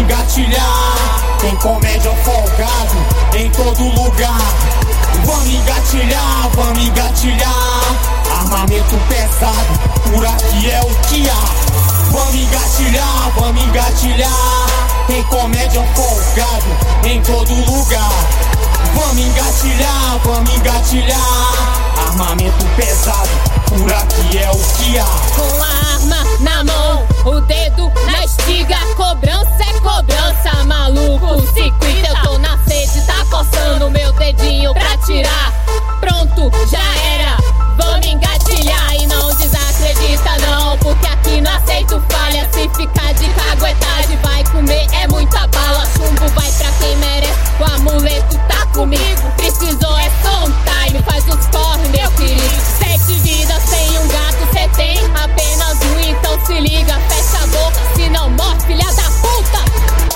engatilhar. Tem comédia folgado em todo lugar. Vamos engatilhar, vamos engatilhar. Armamento pesado, por aqui é o que há. Vamos engatilhar, vamos engatilhar. Tem comédia folgado em todo lugar. Vamos engatilhar, vamos engatilhar. Armamento pesado, por aqui é o que há. Com a arma na mão, o dedo na estiga. Cobrança é cobrança, maluco, se cuida. Eu tô na sede, tá coçando meu dedinho pra tirar. Pronto, já era, vamos engatilhar. E não desacredita não, porque aqui não aceito falha. Se ficar de caguetagem vai comer, é muita bala. Chumbo vai pra quem merece, o amuleto tá comigo. Precisou é só um time, faz os corre meu querido. 7 vidas sem um gato, cê tem apenas um. Então se liga, fecha a boca, se não morre filha da puta.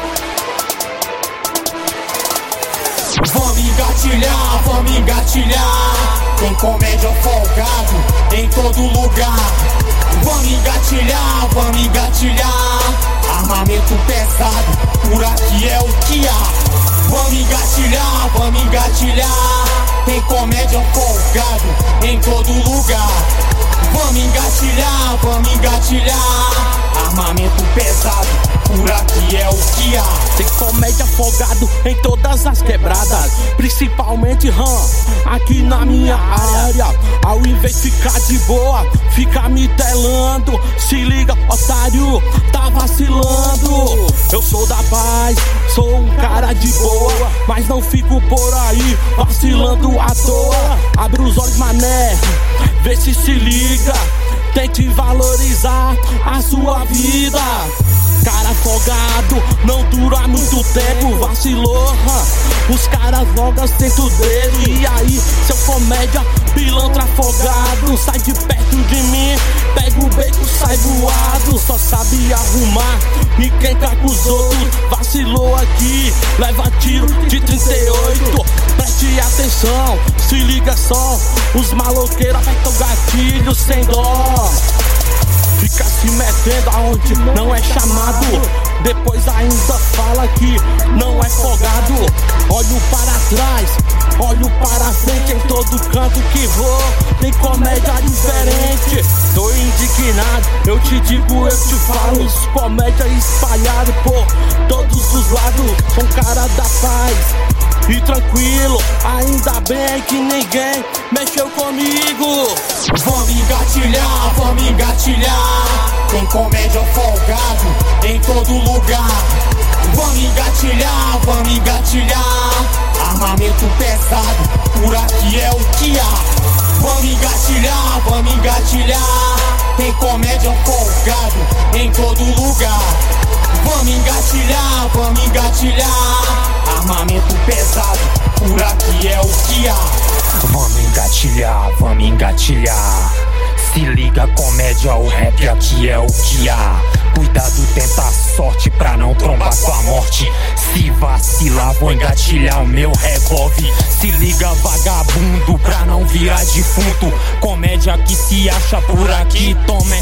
Vamos engatilhar, vamos engatilhar. Tem comédia folgado em todo lugar. Vamos engatilhar, vamos engatilhar. Armamento pesado, por aqui é o que há. Vamos engatilhar, vamos engatilhar. Tem comédia folgado em todo lugar. Vamos engatilhar, vamos engatilhar. Armamento pesado, por aqui é o que há. Tem comédia folgado em todas as quebradas, principalmente aqui na minha área. Ao invés de ficar de boa, fica me telando. Se liga, otário, tá vacilando. Eu sou da paz, sou um cara de boa, mas não fico por aí vacilando à toa. Abre os olhos, mané, vê se liga. Tente valorizar a sua vida. Cara folgado não dura muito tempo. Vacilou, os caras logo sentam o dedo. E aí, seu comédia, pilantra folgado, sai de perto de mim, pega o beco, sai voado. Só sabe arrumar e quem tá com os outros. Vacilou aqui, leva tiro de 38. Preste atenção, se liga só. Os maloqueiros apertam o gatilho sem dó. Fica se metendo aonde não é chamado. Depois ainda fala que não é folgado. Olho para trás, olho para frente. Em todo canto que vou tem comédia diferente. Tô indignado, eu te digo, eu te falo. Os comédia espalhados por todos os lados. Sou um cara da paz e tranquilo, ainda bem que ninguém mexeu comigo. Vamos engatilhar, vamos engatilhar. Tem comédia folgado em todo lugar. Vamos engatilhar, vamos engatilhar. Armamento pesado, por aqui é o que há. Vamos engatilhar, vamos engatilhar. Tem comédia folgado em todo lugar. Vamos engatilhar, vamos engatilhar. Armamento pesado, por aqui é o que há. Vamos engatilhar, vamos engatilhar. Se liga, comédia, o rap aqui é o que há. Cuidado, tenta a sorte pra não trombar com a morte. Se vacilar, vou engatilhar o meu revólver. Se liga, vagabundo, pra não virar defunto. Comédia que se acha por aqui, tome.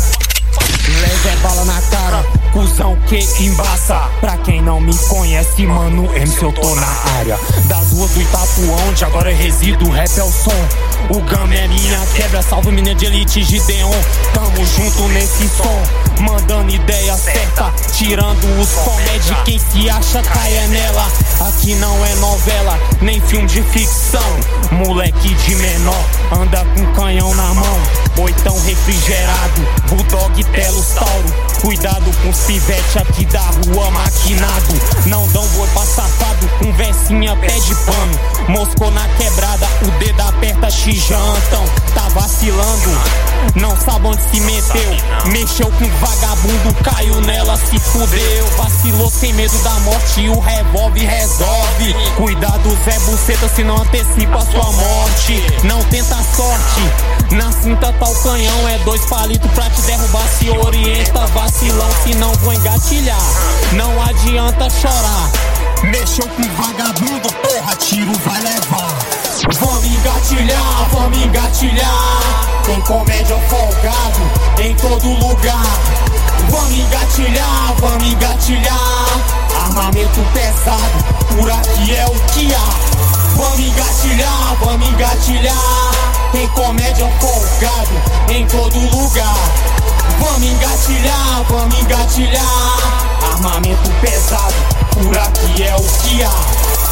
Leve bala na cara, cuzão que embaça. Pra quem não me conhece, mano, MC, eu tô na área das ruas do Itapuã, onde agora eu resido, o rap é o som. O Gama é minha quebra, salve mina de elite, Gideon. Tamo junto nesse som, mandando ideia certa, tirando os comédia. Quem se acha cai é nela. Aqui não é novela, nem filme de ficção. Moleque de menor, anda com canhão na mão. Oitão refrigerado, Bulldog, Telos, Tauro. Cuidado com os pivete aqui da rua maquinado. Não dão boi pra safado, conversinha pede pano. Moscou na quebrada, o dedo aperta xijantão. Tá vacilando, não sabe onde se meteu. Mexeu com vagabundo, caiu nela, se fudeu. Vacilou sem medo da morte e o revólver resolve. Cuidado Zé Buceta, se não antecipa a sua morte. Não tenta a sorte, na cinta tá o canhão. É 2 palitos pra te derrubar, se orienta. Vacilão, se não vou engatilhar, não adianta chorar. Mexeu com vagabundo, porra, tiro vai levar. Vamos engatilhar, vamos engatilhar. Tem comédia folgado em todo lugar. Vamos engatilhar, vamos engatilhar. armamento pesado, por aqui é o que há. Vamos engatilhar, tem comédia folgado em todo lugar. Vamos engatilhar, armamento pesado, por aqui é o que há.